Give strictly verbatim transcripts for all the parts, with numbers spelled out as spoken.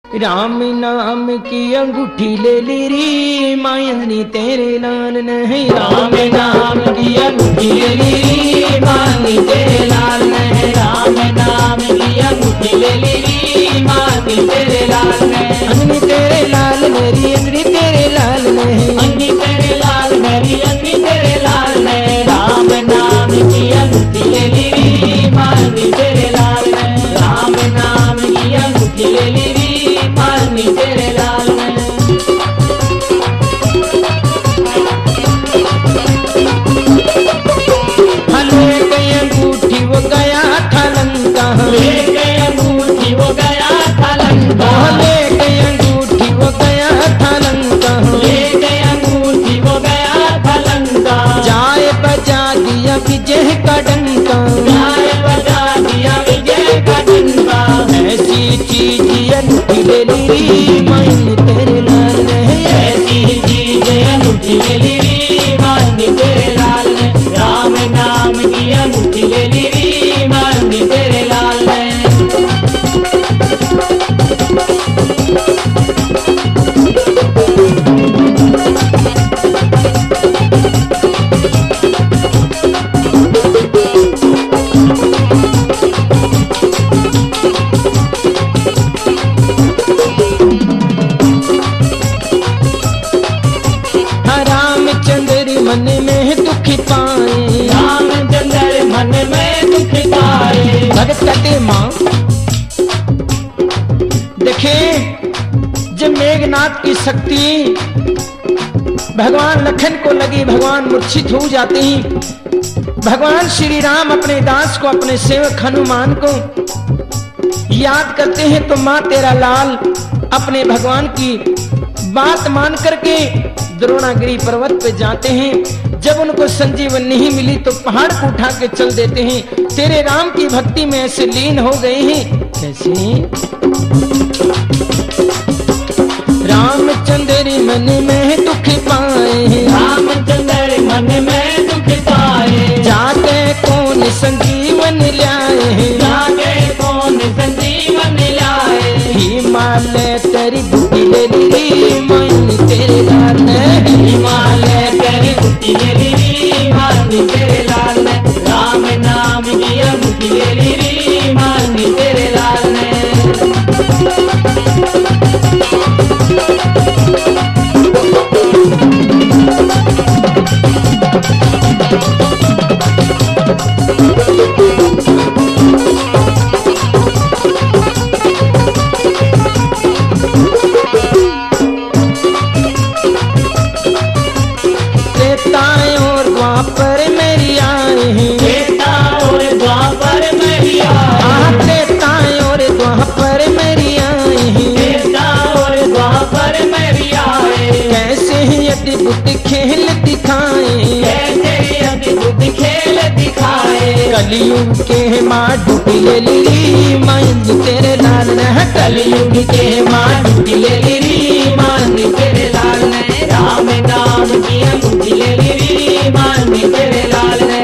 राम नाम की अंगूठी ले ली री मायनी तेरे लाल नहीं। राम नाम की अंगूठी ले ली री मायनी तेरे लाल नहीं। राम नाम की अंगूठी ले ली री मायनी तेरे लाल नहीं। अंगनी तेरे लाल मेरी अंगनी तेरे लाल नहीं। अंगनी तेरे लाल मेरी अंगनी तेरे लाल नहीं। राम नाम की अंगूठी ले ली री मायनी तेरे लाल नहीं। राम नाम की अंगूठी ले ली री मायनी तेरे लाल नहीं। हले गई अंगूठी वो गया था लंका। ले गई अंगूठी वो गया था लंका। ले गई अंगूठी वो गया था लंका। ले गई अंगूठी वो गया था लंका। जाए बजा दिया विजय का डंका। जाए बजा दिया विजय का डंका। ऐसी चीज अंगूठी ले ली मायनी तेरे लाल नहीं। ऐसी चीज अंगूठी ले ली री मायनी तेरे लाल नहीं। राम नाम की अंगूठी ले ली री मायनी तेरे लाल नहीं। मन में दुख पाए। रामचंद्र मन में दुख पाए। भगत कहते माँ देखे जब मेघनाथ की शक्ति भगवान लखन को लगी, भगवान मूर्छित हो जाते ही भगवान श्री राम अपने दास को, अपने सेवक हनुमान को याद करते हैं तो माँ तेरा लाल अपने भगवान की बात मान करके द्रोणागिरी पर्वत पे जाते हैं। जब उनको संजीवन नहीं मिली तो पहाड़ को उठा के चल देते हैं। तेरे राम की भक्ति में ऐसे लीन हो गए हैं। कैसे? रामचंद्र मन में दुख पाए। रामचंद्र मन में दुख पाए। जाके कौन संजीवन लाए। जाके कौन संजीवन लाए। हिमालय तेरी बुद्धि ले ली मायनी तेरे लाल नहीं। हिमालय तेरी बुद्धि ले ली री मायनी तेरे लाल नहीं। राम नाम की अंगूठी ले ली री मायनी तेरे लाल नहीं। खेल दिखाए। कैसे अद्भुत खेल दिखाए। कलयुग के माँ डूबी ले ली मायनी तेरे लाल ने। कलयुग के माँ डूबी ले ली मायनी तेरे लाल ने। राम नाम की अंगूठी ले ली मायनी तेरे लाल ने।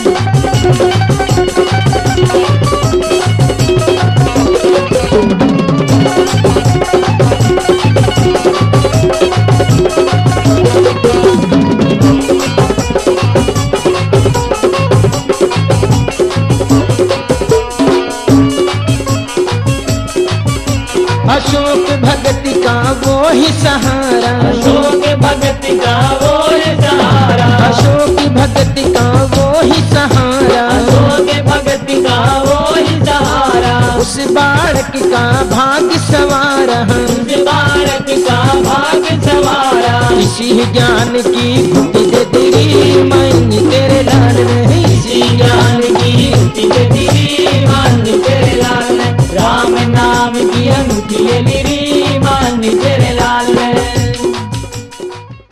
अशोक भगत का वो ही सहारा। अशोक भगत का वो ही सहारा। अशोक भगत का वो ही सहारा। अशोक भगत का वो ही सहारा। उस बालक का भाग सवारा। उस बालक का भाग सवारा। इसी ज्ञान की बुद्धि